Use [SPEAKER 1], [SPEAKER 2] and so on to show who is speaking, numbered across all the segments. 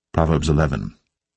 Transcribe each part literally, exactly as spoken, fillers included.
[SPEAKER 1] Proverbs eleven.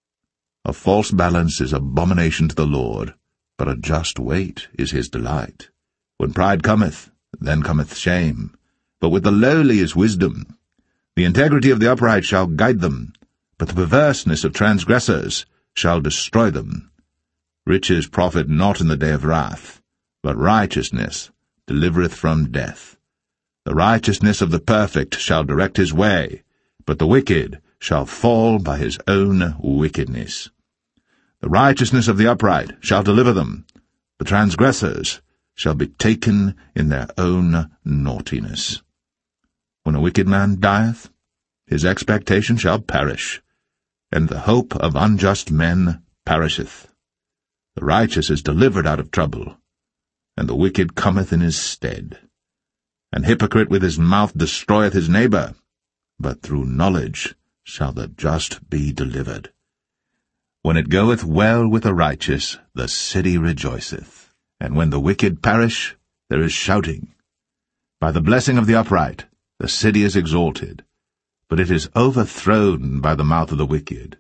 [SPEAKER 1] A false balance is abomination to the Lord, but a just weight is his delight. When pride cometh, then cometh shame, but with the lowly is wisdom. The integrity of the upright shall guide them, but the perverseness of transgressors shall destroy them. Riches profit not in the day of wrath, but righteousness delivereth from death. The righteousness of the perfect shall direct his way, but the wicked shall fall by his own wickedness. The righteousness of the upright shall deliver them, the transgressors shall be taken in their own naughtiness. When a wicked man dieth, his expectation shall perish, and the hope of unjust men perisheth. The righteous is delivered out of trouble, and the wicked cometh in his stead. An hypocrite with his mouth destroyeth his neighbor, but through knowledge shall the just be delivered. When it goeth well with the righteous, the city rejoiceth, and when the wicked perish, there is shouting. By the blessing of the upright, the city is exalted, but it is overthrown by the mouth of the wicked.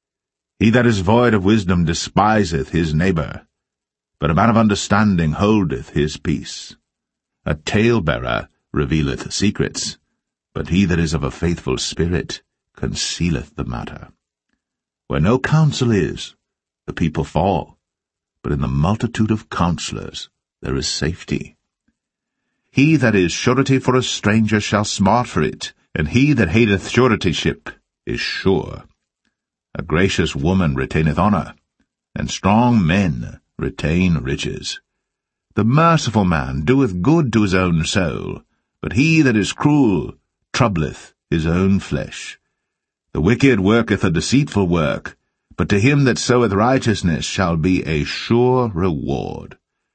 [SPEAKER 1] He that is void of wisdom despiseth his neighbor, but a man of understanding holdeth his peace. A talebearer revealeth secrets, but he that is of a faithful spirit concealeth the matter. Where no counsel is, the people fall, but in the multitude of counselors there is safety. He that is surety for a stranger shall smart for it, and he that hateth suretyship is sure. A gracious woman retaineth honour, and strong men retain riches. The merciful man doeth good to his own soul, but he that is cruel troubleth his own flesh. The wicked worketh a deceitful work, but to him that soweth righteousness shall be a sure reward.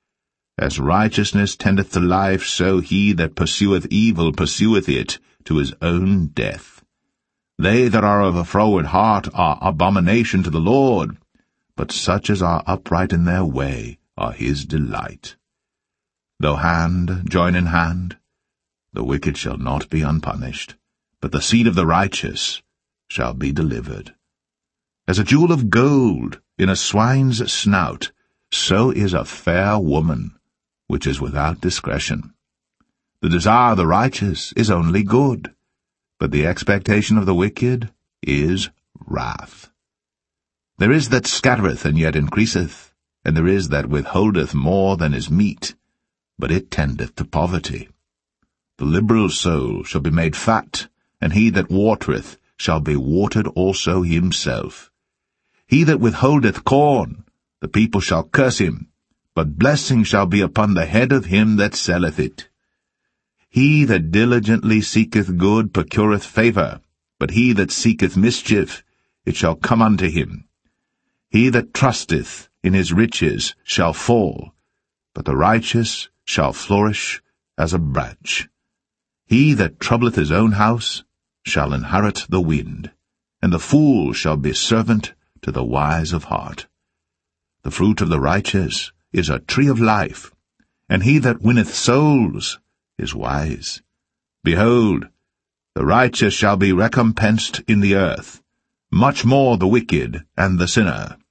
[SPEAKER 1] As righteousness tendeth to life, so he that pursueth evil pursueth it to his own death. They that are of a froward heart are abomination to the Lord, but such as are upright in their way are his delight. Though hand join in hand, the wicked shall not be unpunished, but the seed of the righteous shall be delivered. As a jewel of gold in a swine's snout, so is a fair woman, which is without discretion. The desire of the righteous is only good, but the expectation of the wicked is wrath. There is that scattereth and yet increaseth, and there is that withholdeth more than is meet, but it tendeth to poverty. The liberal soul shall be made fat, and he that watereth shall be watered also himself. He that withholdeth corn, the people shall curse him, but blessing shall be upon the head of him that selleth it. He that diligently seeketh good procureth favour, but he that seeketh mischief, it shall come unto him. He that trusteth in his riches shall fall, but the righteous shall flourish as a branch. He that troubleth his own house shall inherit the wind, and the fool shall be servant to the wise of heart. The fruit of the righteous is a tree of life, and he that winneth souls is wise. Behold, the righteous shall be recompensed in the earth, much more the wicked and the sinner.